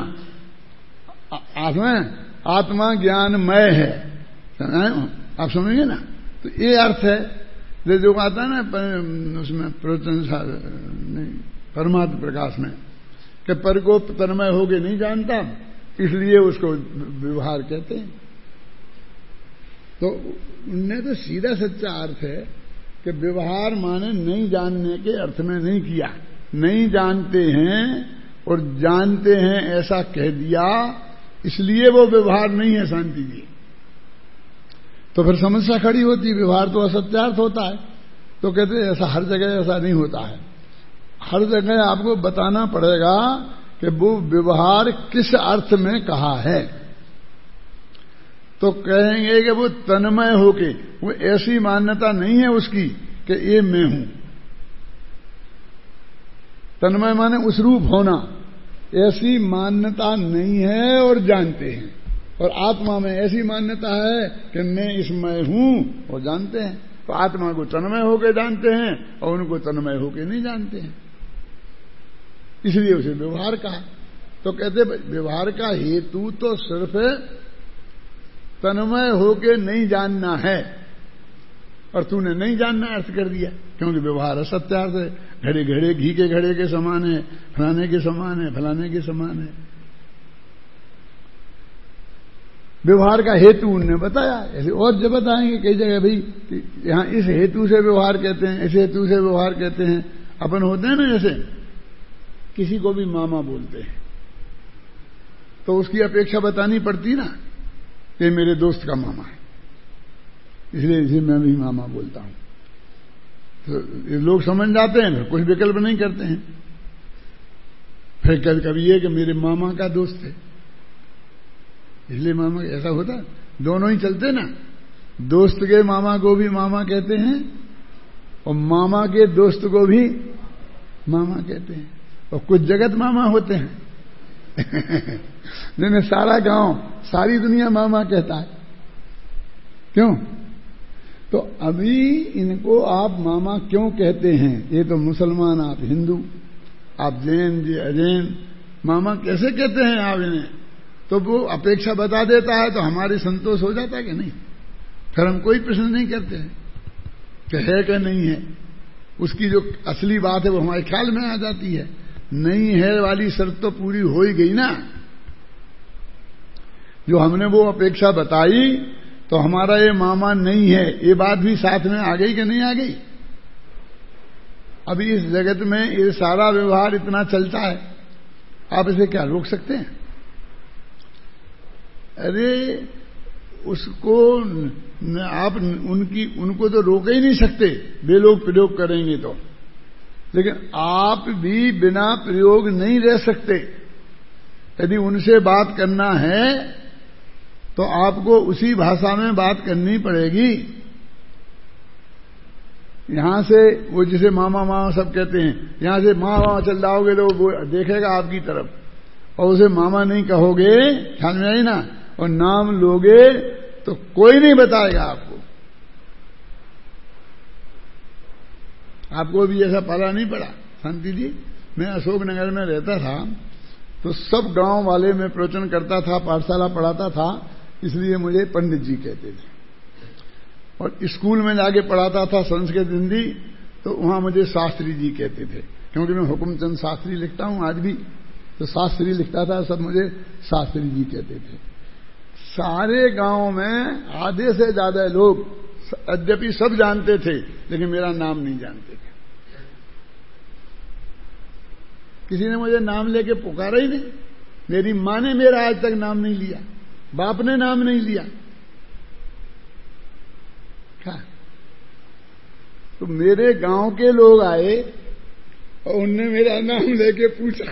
आत्मा ज्ञानमय है, आप समझेंगे ना। तो ये अर्थ है जो आता है ना उसमें प्रवचन नहीं परमात्म प्रकाश में, कि पर को तन्मय होके नहीं जानता, इसलिए उसको व्यवहार कहते हैं। तो उनने तो सीधा सच्चा अर्थ है कि व्यवहार माने नहीं जानने के अर्थ में नहीं किया। नहीं जानते हैं और जानते हैं ऐसा कह दिया, इसलिए वो व्यवहार नहीं है शांति जी। तो फिर समस्या खड़ी होती, व्यवहार तो असत्यार्थ होता है। तो कहते हैं ऐसा हर जगह ऐसा नहीं होता है, हर जगह आपको बताना पड़ेगा कि वो व्यवहार किस अर्थ में कहा है। तो कहेंगे कि वो तन्मय होके, वो ऐसी मान्यता नहीं है उसकी कि ये मैं हूं। तन्मय माने उस रूप होना, ऐसी मान्यता नहीं है और जानते हैं। और आत्मा में ऐसी मान्यता है कि मैं इसमय हूं और जानते हैं। तो आत्मा को तन्मय होके जानते हैं और उनको तन्मय होके नहीं जानते हैं, इसलिए उसे व्यवहार कहा। तो कहते व्यवहार का हेतु तो सिर्फ तन्मय होके नहीं जानना है, और तूने नहीं जानना अर्थ कर दिया, क्योंकि व्यवहार असत्यार्थ है। घड़े घड़े घी के घड़े के समान है, फलाने के समान है, फलाने के समान है। व्यवहार का हेतु उन्होंने बताया, ऐसे और जब बताएंगे कई जगह भाई यहां इस हेतु से व्यवहार कहते हैं, इस हेतु से व्यवहार कहते हैं। अपन होते हैं ना, जैसे किसी को भी मामा बोलते हैं तो उसकी अपेक्षा बतानी पड़ती ना कि मेरे दोस्त का मामा है, इसलिए इसे मैं भी मामा बोलता हूं। तो लोग समझ जाते हैं, फिर कुछ विकल्प नहीं करते हैं। फिर कभी ये कि मेरे मामा का दोस्त है, इसलिए मामा। ऐसा होता, दोनों ही चलते ना, दोस्त के मामा को भी मामा कहते हैं और मामा के दोस्त को भी मामा कहते हैं, और कुछ जगत मामा होते हैं जिन्हें सारा गांव, सारी दुनिया मामा कहता है। क्यों? तो अभी इनको आप मामा क्यों कहते हैं? ये तो मुसलमान, आप हिंदू, आप जैन जी अजैन, मामा कैसे कहते हैं आप इन्हें? तो वो अपेक्षा बता देता है तो हमारी संतोष हो जाता है कि नहीं? फिर हम कोई प्रश्न नहीं करते हैं कि है कि नहीं है। उसकी जो असली बात है वो हमारे ख्याल में आ जाती है। नहीं है वाली शर्त तो पूरी हो ही गई ना। जो हमने वो अपेक्षा बताई तो हमारा ये मामा नहीं है, ये बात भी साथ में आ गई कि नहीं आ गई? अभी इस जगत में ये सारा व्यवहार इतना चलता है, आप इसे क्या रोक सकते हैं? अरे उसको आप उनको तो रोक ही नहीं सकते, वे लोग प्रयोग करेंगे तो, लेकिन आप भी बिना प्रयोग नहीं रह सकते। यदि उनसे बात करना है तो आपको उसी भाषा में बात करनी पड़ेगी। यहां से वो जिसे मामा मामा सब कहते हैं, यहां से मामा चल जाओगे तो वो देखेगा आपकी तरफ, और उसे मामा नहीं कहोगे, ख्याल में आई ना, और नाम लोगे तो कोई नहीं बताएगा आपको। आपको भी ऐसा पाला नहीं पड़ा? शांति जी, मैं अशोकनगर में रहता था तो सब गांव वाले में प्रवचन करता था, पाठशाला पढ़ाता था, इसलिए मुझे पंडित जी कहते थे। और स्कूल में जाके पढ़ाता था संस्कृत हिंदी, तो वहां मुझे शास्त्री जी कहते थे, क्योंकि मैं हुकुमचंद शास्त्री लिखता हूं आज भी, तो शास्त्री लिखता था, सब मुझे शास्त्री जी कहते थे। सारे गांव में आधे से ज्यादा लोग यद्यपि सब जानते थे लेकिन मेरा नाम नहीं जानते थे। किसी ने मुझे नाम लेके पुकारा ही नहीं। मेरी मां ने मेरा आज तक नाम नहीं लिया, बाप ने नाम नहीं लिया। क्या? तो मेरे गांव के लोग आए और उनने मेरा नाम लेके पूछा।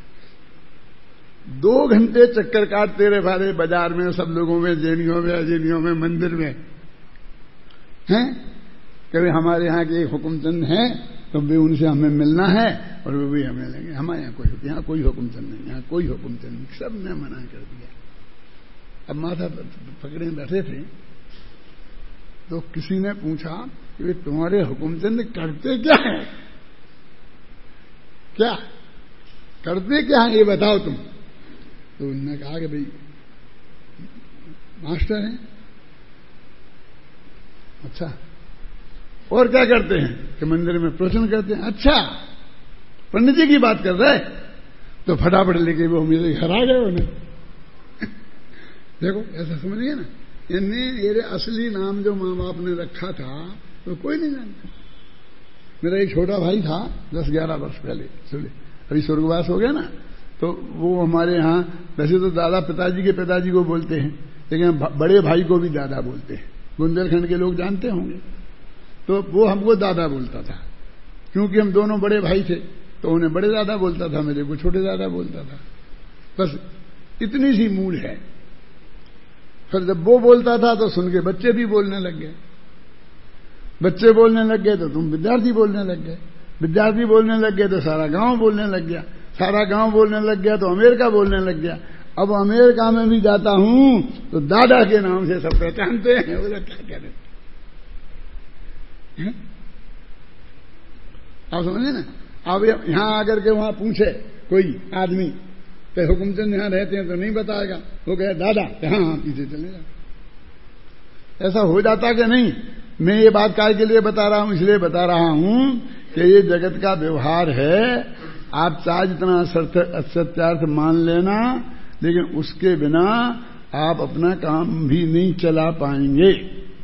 2 घंटे चक्कर काटते रहे भारे बाजार में, सब लोगों में, जैनियों में, अजैनियों में, मंदिर में, हैं? कभी हमारे यहाँ के एक हुकुमचंद हैं तो भी उनसे हमें मिलना है और वो भी हमें लेंगे। हमारे यहाँ कोई हुकुमचंद नहीं, यहाँ कोई हुकुमचंद नहीं, सब ने मना कर दिया। अब माथा पकड़े बैठे थे तो किसी ने पूछा कि तुम्हारे हुकुमचंद करते क्या है? क्या करते क्या है ये बताओ तुम। तो उन्होंने कहा कि भाई मास्टर हैं। अच्छा, और क्या करते हैं? कि मंदिर में प्रवचन करते हैं। अच्छा, पंडित जी की बात कर रहे, तो फटाफट लेके वो मेरे घर आ गए उन्हें। देखो ऐसा समझिए ना, ये असली नाम जो माँ बाप ने रखा था तो कोई नहीं जानता। मेरा एक छोटा भाई था 10-11 वर्ष पहले, अभी स्वर्गवास हो गया ना, तो वो हमारे यहाँ वैसे तो दादा पिताजी के पिताजी को बोलते हैं, लेकिन बड़े भाई को भी दादा बोलते हैं। बुंदेलखंड के लोग जानते होंगे। तो वो हमको दादा बोलता था, क्योंकि हम दोनों बड़े भाई थे, तो उन्हें बड़े दादा बोलता था, मेरे को छोटे दादा बोलता था। बस इतनी सी मूल है। फिर जब वो बोलता था तो सुन के बच्चे भी बोलने लग गए। बच्चे बोलने लग गए तो तुम विद्यार्थी बोलने लग गए। विद्यार्थी बोलने लग गए तो सारा गांव बोलने लग गया। सारा गांव बोलने लग गया तो अमेरिका बोलने लग गया। अब अमेरिका में भी जाता हूं तो दादा के नाम से सब पहचानते हैं। बोला क्या कह रहे आप समझे ना। अब यहां आकर के वहां पूछे कोई आदमी तो हुकुमचंद यहां रहते हैं तो नहीं बताएगा, वो कहे दादा, हाँ पीछे चले जाओ। ऐसा हो जाता कि नहीं। मैं ये बात काय के लिए बता रहा हूं, इसलिए बता रहा हूं कि ये जगत का व्यवहार है। आप चाहे जितना सत्यार्थ मान लेना, लेकिन उसके बिना आप अपना काम भी नहीं चला पाएंगे।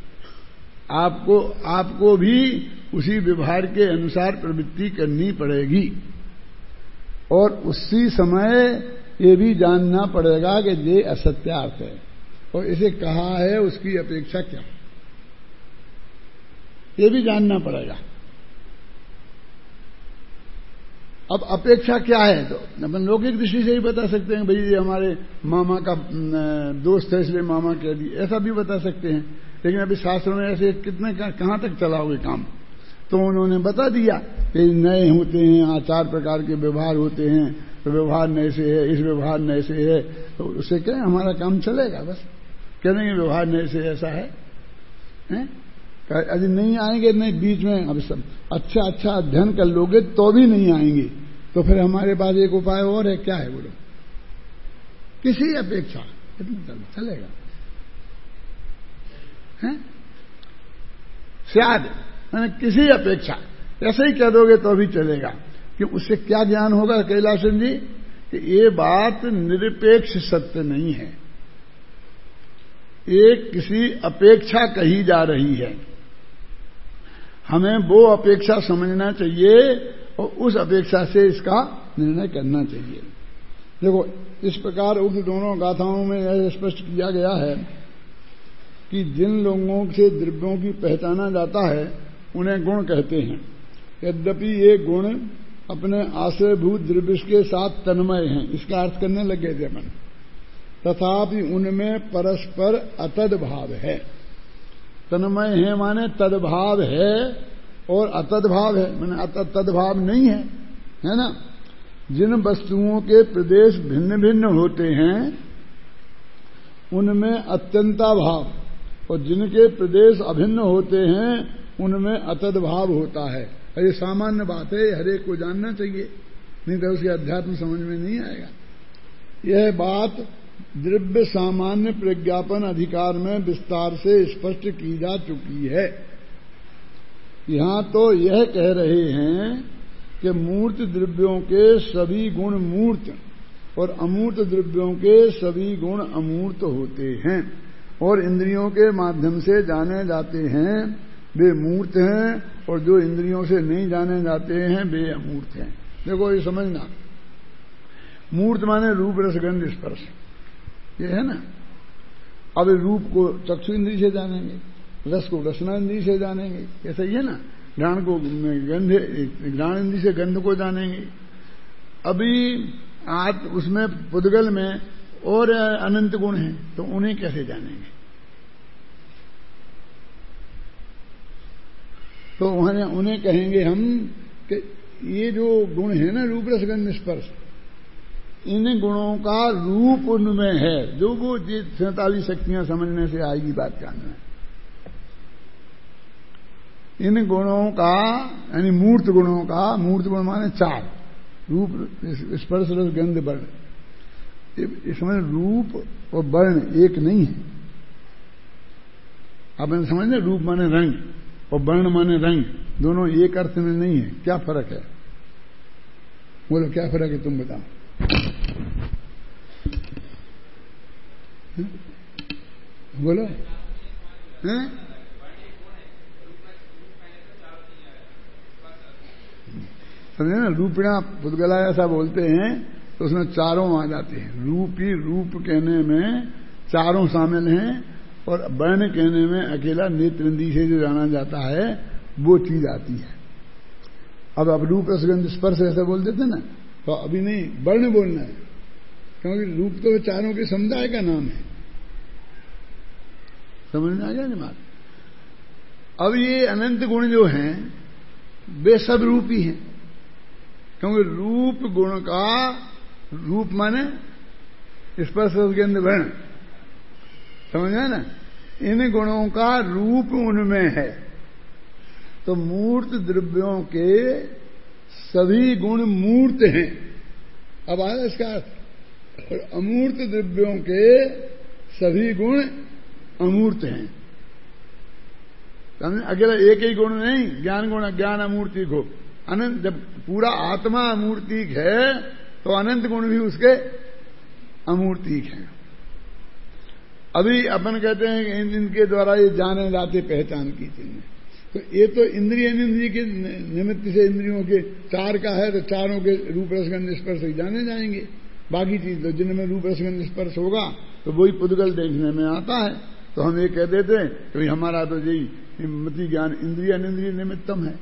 आपको भी उसी व्यवहार के अनुसार प्रवृत्ति करनी पड़ेगी, और उसी समय ये भी जानना पड़ेगा कि ये असत्यार्थ है और इसे कहा है उसकी अपेक्षा क्या, ये भी जानना पड़ेगा। अब अपेक्षा क्या है तो अपन लौकिक दृष्टि से ही बता सकते हैं, भाई ये हमारे मामा का दोस्त है इसलिए मामा कह दी, ऐसा भी बता सकते हैं। लेकिन अभी शास्त्रों में ऐसे कितने कहां तक चलाओगे काम। तो उन्होंने बता दिया कि नए होते हैं, 4 प्रकार के व्यवहार होते हैं, तो व्यवहार नए से है, इस व्यवहार नए से है, तो उससे क्या हमारा काम चलेगा। बस कह देंगे व्यवहार नए से ऐसा है, यदि नहीं आएंगे, नहीं बीच में अब सब अच्छा अध्ययन कर लोगे तो भी नहीं आएंगे, तो फिर हमारे पास एक उपाय और है। क्या है बोलो? किसी अपेक्षा कितना चलेगा है? शायद मैंने किसी अपेक्षा ऐसे ही कह दोगे तो भी चलेगा। कि उससे क्या ज्ञान होगा कैलाशन जी? कि ये बात निरपेक्ष सत्य नहीं है, एक किसी अपेक्षा कही जा रही है। हमें वो अपेक्षा समझना चाहिए और उस अपेक्षा से इसका निर्णय करना चाहिए। देखो इस प्रकार उक्त दोनों गाथाओं में यह स्पष्ट किया गया है कि जिन लोगों से द्रव्यों की पहचाना जाता है उन्हें गुण कहते हैं। यद्यपि ये गुण अपने आश्रयभूत द्रव्य के साथ तन्मय हैं, इसका अर्थ करने लगे थे मन, तथापि उनमें परस्पर अतद भाव है। तन्मय है माने तदभाव है और अतद भाव है माने तदभाव नहीं है, है ना। जिन वस्तुओं के प्रदेश भिन्न भिन्न होते हैं उनमें अत्यंता भाव, और जिनके प्रदेश अभिन्न होते हैं उनमें अतद भाव होता है। ये सामान्य बात है, हर एक को जानना चाहिए, नहीं तो उसके अध्यात्म समझ में नहीं आएगा। यह बात द्रव्य सामान्य प्रज्ञापन अधिकार में विस्तार से स्पष्ट की जा चुकी है। यहां तो यह कह रहे हैं कि मूर्त द्रव्यों के सभी गुण मूर्त और अमूर्त द्रव्यों के सभी गुण अमूर्त होते हैं और इंद्रियों के माध्यम से जाने जाते हैं वे मूर्त हैं, और जो इंद्रियों से नहीं जाने जाते हैं वे अमूर्त हैं। देखो ये समझना, मूर्त माने रूप रसगंध स्पर्श, ये है ना। अब रूप को चक्षु इंद्री से जानेंगे, रस को रसना इंद्री से जानेंगे, ऐसा ही है ना। घ्राण को घ्राण इंद्री से गंध को जानेंगे। अभी आज उसमें पुद्गल में और अनंत गुण हैं, तो उन्हें कैसे जानेंगे? तो उन्हें कहेंगे हम कि ये जो गुण है ना रूप रसगंध स्पर्श, इन गुणों का रूप उनमें है, जो वो 47 शक्तियां समझने से आएगी बात जानना है। इन गुणों का यानी मूर्त गुणों का, मूर्त गुण माने 4, रूप स्पर्श रस गंध वर्ण। इसमें रूप और वर्ण एक नहीं है। आप समझते, रूप माने रंग और वर्ण माने रंग, दोनों एक अर्थ में नहीं है। क्या फर्क है? बोलो क्या फर्क है, तुम बताओ। बोलो हैं? समझे ना, रूपिणा पुद्गला ऐसा बोलते हैं तो उसमें चारों आ जाते हैं। रूपी रूप कहने में चारों शामिल हैं, और वर्ण कहने में अकेला नेत्र इंद्री से जो जाना जाता है वो चीज आती है। अब रूप रसगंध स्पर्श ऐसा बोल देते ना, तो अभी नहीं, वर्ण बोलना है, क्योंकि रूप तो चारों के समुदाय का नाम है। समझ में आ गया ना बात? अब ये अनंत गुण जो हैं वे सब रूप ही हैं, क्योंकि रूप गुण का, रूप माने स्पर्श रसगंध वर्ण, समझ में ना। इन गुणों का रूप उनमें है, तो मूर्त द्रव्यों के सभी गुण मूर्त हैं। अब आया इसका अर्थ। और अमूर्त द्रव्यों के सभी गुण अमूर्त हैं। अकेला एक ही गुण नहीं, ज्ञान गुण ज्ञान अमूर्तिक हो अनंत। जब पूरा आत्मा अमूर्तिक है तो अनंत गुण भी उसके अमूर्तिक हैं। अभी अपन कहते हैं कि इनके द्वारा ये जाने जाते पहचान की चीजें, तो ये तो इंद्रिय इंद्रिय के निमित्त से इंद्रियों के 4 का है, तो चारों के रूप रसगंध स्पर्श ही जाने जाएंगे। बाकी चीज तो जिनमें रूप रसगंध स्पर्श होगा तो वही पुद्गल देखने में आता है। तो हम ये कह देते हैं कि हमारा तो यही मति ज्ञान इंद्रिय अनिंद्रिय निमित्तम है।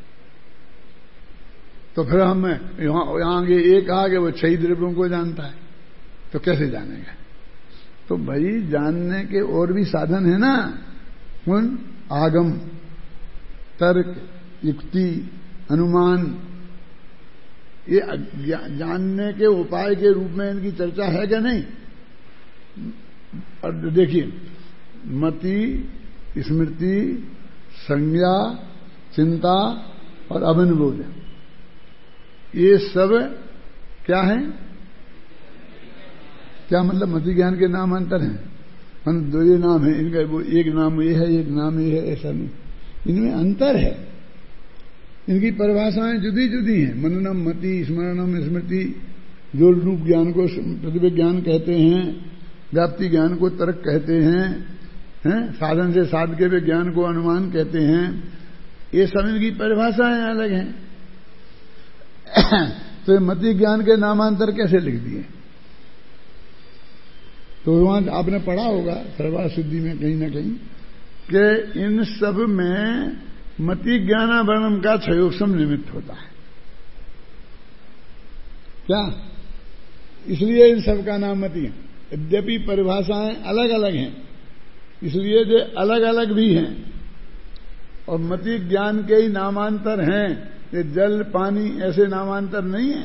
तो फिर हम यहां आगे ये कहा कि वो 6 द्रव्यों को जानता है, तो कैसे जानेगा? तो भाई जानने के और भी साधन है ना, आगम, तर्क, युक्ति, अनुमान, ये जानने के उपाय के रूप में इनकी चर्चा है क्या नहीं? और देखिए, मति, स्मृति, संज्ञा, चिंता और अभिनिबोध, ये सब क्या है? क्या मतलब? मति ज्ञान के नाम अंतर हैं, मतलब दो ये नाम है इनका, वो एक नाम ये है, एक नाम ये है, ऐसा नहीं, इनमें अंतर है। इनकी परिभाषाएं जुदी जुदी हैं। मननम मति, स्मरणम स्मृति, जो रूप ज्ञान को प्रतिबिंब ज्ञान कहते हैं, व्याप्ति ज्ञान को तर्क कहते हैं, साधन से साध के ज्ञान को अनुमान कहते हैं, ये सब इनकी परिभाषाएं अलग हैं। तो मति ज्ञान के नामांतर कैसे लिख दिए? तो वहां आपने पढ़ा होगा सर्वा सिद्धि में कहीं ना कहीं कि इन सब में मति ज्ञानाभरणम का क्षयोक्षम निमित्त होता है। क्या? इसलिए इन सब का नाम मति है। यद्यपि परिभाषाएं अलग अलग हैं, इसलिए जो अलग अलग भी हैं, और मति ज्ञान के ही नामांतर हैं, ये जल पानी ऐसे नामांतर नहीं है,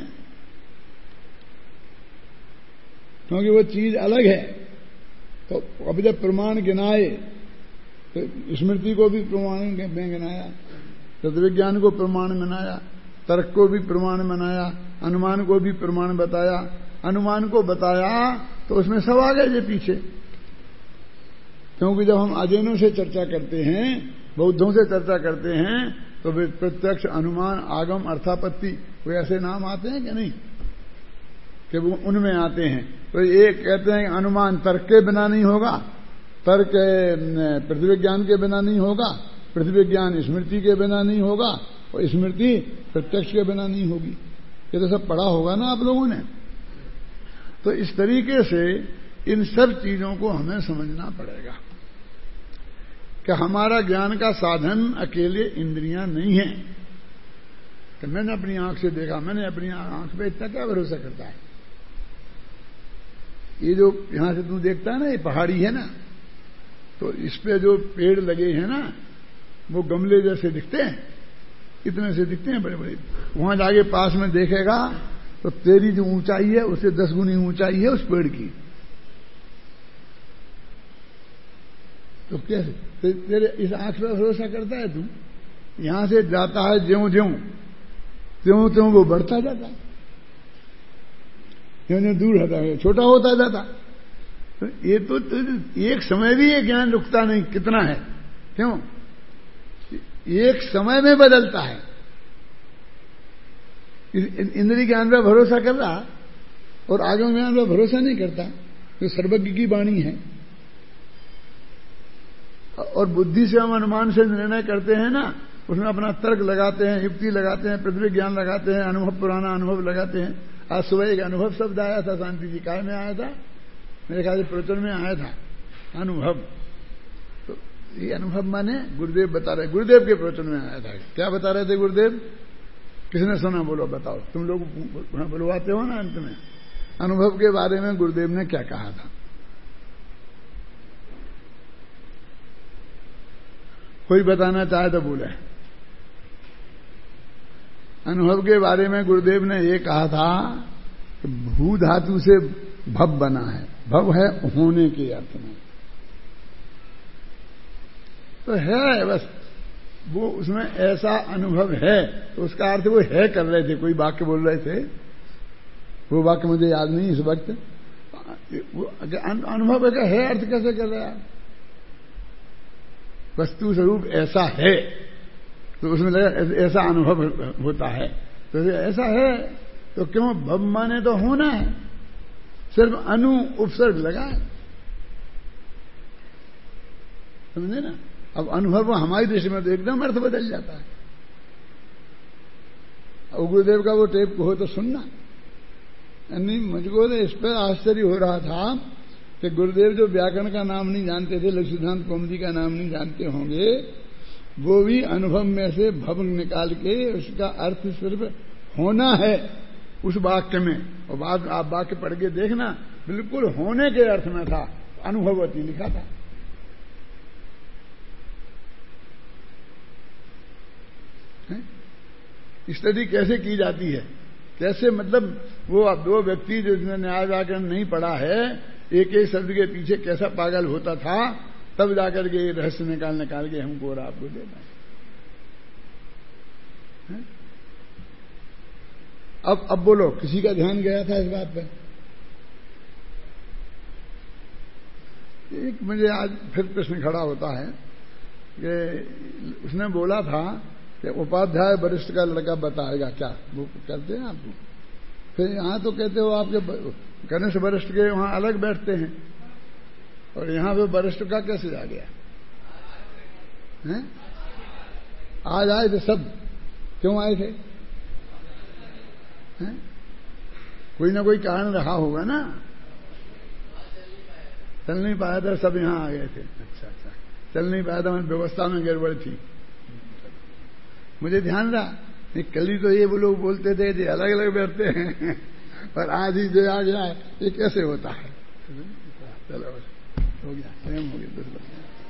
क्योंकि वो चीज अलग है। तो अब जब प्रमाण गिनाए तो स्मृति को भी प्रमाण में गिनाया, तत्विज्ञान को प्रमाण बनाया, तर्क को भी प्रमाण बनाया, अनुमान को भी प्रमाण बताया। अनुमान को बताया तो उसमें सब आ गए ये पीछे, क्योंकि जब हम अजैनों से चर्चा करते हैं, बौद्धों से चर्चा करते हैं, तो वे प्रत्यक्ष, अनुमान, आगम, अर्थापत्ति, कोई ऐसे नाम आते हैं कि नहीं कि वो उनमें आते हैं। तो ये कहते हैं कि अनुमान तर्क के बिना नहीं होगा, तर्क पृथ्वी ज्ञान के बिना नहीं होगा, पृथ्वी ज्ञान स्मृति के बिना नहीं होगा, और स्मृति प्रत्यक्ष के बिना नहीं होगी। ये तो सब पढ़ा होगा ना आप लोगों ने। तो इस तरीके से इन सब चीजों को हमें समझना पड़ेगा कि हमारा ज्ञान का साधन अकेले इंद्रियां नहीं है कि मैंने अपनी आंख से देखा, मैंने अपनी आंख पे इतना क्या भरोसा करता है। ये जो यहां से तू देखता है ना, ये पहाड़ी है ना, तो इस पे जो पेड़ लगे हैं ना, वो गमले जैसे दिखते हैं, इतने से दिखते हैं बड़े बड़े। वहां जाके पास में देखेगा तो तेरी जो ऊंचाई है उससे 10 गुनी ऊंचाई है उस पेड़ की। तो कैसे तेरे इस आंख पे भरोसा करता है तू? यहां से जाता है ज्यों ज्यों त्यों त्यों वो बढ़ता जाता, ज्यों ज्यों दूर होता है, छोटा होता जाता। तो ये तो एक समय भी ये ज्ञान रुकता नहीं, कितना है, क्यों? एक समय में बदलता है। इंद्रिय ज्ञान पर भरोसा कर रहा और आगम ज्ञान पर भरोसा नहीं करता, जो सर्वज्ञ की वाणी है। और बुद्धि से हम अनुमान से निर्णय करते हैं ना, उसमें अपना तर्क लगाते हैं, युक्ति लगाते हैं, पृथ्वी ज्ञान लगाते हैं, अनुभव, पुराना अनुभव लगाते हैं। आज सुबह एक अनुभव शब्द आया था, शांति जी काय में आया था, मेरे ख्याल से प्रवचन में आया था, अनुभव। तो ये अनुभव माने गुरुदेव बता रहे, गुरुदेव के प्रवचन में आया था। क्या बता रहे थे गुरुदेव? किसने सुना? बोलो, बताओ। तुम लोग बुलवाते हो ना अंत में। अनुभव के बारे में गुरुदेव ने क्या कहा था? कोई बताना चाहे तो बोले। अनुभव के बारे में गुरुदेव ने ये कहा था कि भू धातु से भव बना है। भव है होने के अर्थ में, तो है बस वो, उसमें ऐसा अनुभव है, तो उसका अर्थ वो है कर रहे थे। कोई वाक्य बोल रहे थे, वो वाक्य मुझे याद नहीं इस वक्त। अनुभव का है अर्थ कैसे कर रहे हैं? वस्तु स्वरूप ऐसा है, तो उसमें लगा ऐसा अनुभव होता है, तो ऐसा है तो क्यों? भव माने तो होना है, सिर्फ अनु उपसर्ग लगा है, समझे ना? अब अनुभव हमारी दृष्टि में तो एकदम अर्थ बदल जाता है। अब गुरुदेव का वो टेप हो तो सुनना। नहीं, मुझको तो इस पर आश्चर्य हो रहा था कि गुरुदेव जो व्याकरण का नाम नहीं जानते थे, लघु सिद्धांत कौमुदी का नाम नहीं जानते होंगे, वो भी अनुभव में से भव निकाल के उसका अर्थ सिर्फ होना है उस वाक्य में। और बाद आप वाक्य पढ़ के देखना, बिल्कुल होने के अर्थ में था, अनुभवती लिखा था। स्टडी कैसे की जाती है, कैसे, मतलब वो अब दो व्यक्ति जो जिन्होंने न्याय व्याकरण नहीं पढ़ा है, एक एक शब्द के पीछे कैसा पागल होता था, तब जाकर के रहस्य निकाल के हमको और आपको देना है। अब बोलो, किसी का ध्यान गया था इस बात पर? एक मुझे आज फिर प्रश्न खड़ा होता है कि उसने बोला था कि उपाध्याय वरिष्ठ का लड़का बताएगा क्या, वो करते हैं आपको? फिर यहां तो कहते हो आपके कनिष्ठ वरिष्ठ के वहां अलग बैठते हैं, और यहां पे वरिष्ठ का कैसे आ गया है? आज आए थे सब, क्यों आए थे? हैं? कोई ना कोई कारण रहा होगा ना, चल नहीं पाया था, सब यहां आ गए थे। अच्छा, चल नहीं पाया था, मैंने व्यवस्था में गड़बड़ थी, मुझे ध्यान रहा नहीं। कल ही तो ये वो लोग बोलते थे जो अलग अलग बैठते हैं, और आज ही जो आ गया है, ये कैसे होता है? चलो हो गया, स्वयं हो गया, 10 बजे।